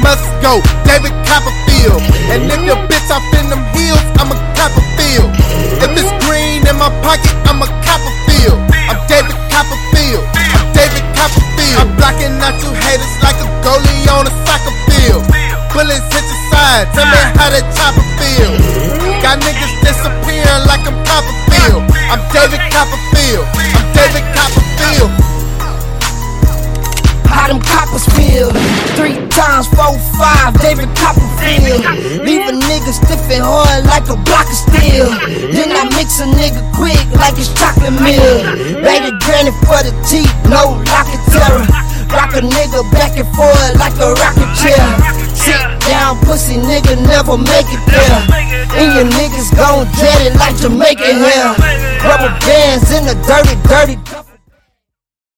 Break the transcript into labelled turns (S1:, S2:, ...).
S1: must go, David Copperfield. And if your bitch off in them heels, I'm a Copperfield. If it's green in my pocket, I'm a Copperfield. I'm David Copperfield. I'm David Copperfield. I'm blocking out you haters like a goalie on a soccer field. Bullets hit your side, tell me how that chopper feel. Got niggas disappearing like I'm Copperfield. I'm David Copperfield. I'm David Copperfield.
S2: How them coppers feel? 3 times 4, 5, David Copperfield. Leave a nigga stiff and hard like a block of steel. Then I mix a nigga quick like it's chocolate milk. Baby granny for the teeth, no locket terror. Rock a nigga back and forth like a rocket chair. Sit down, pussy nigga, never make it there. And your niggas gon' dread it like Jamaican hair. Rubber bands in the dirty, dirty.